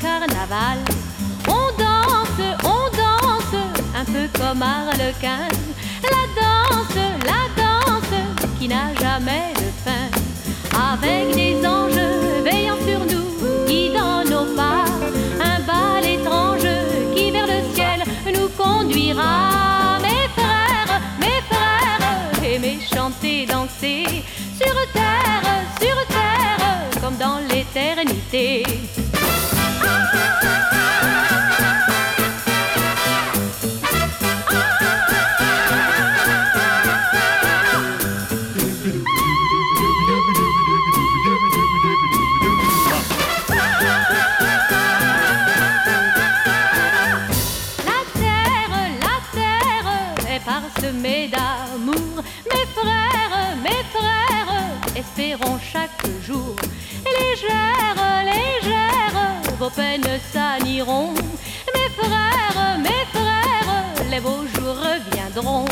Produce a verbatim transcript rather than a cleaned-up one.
carnaval. On danse, on danse, un peu comme Harlequin. La danse, la danse, qui n'a jamais de fin. Avec des anges veillant sur nous, guidant nos pas. Un bal étrange qui vers le ciel nous conduira. Mes frères, mes frères, aimez chanter, danser. Sur terre, sur terre, comme dans l'éternité. Parsemés d'amour, mes frères, mes frères, espérons chaque jour. Légères, légères, vos peines s'aniront. Mes frères, mes frères, les beaux jours reviendront.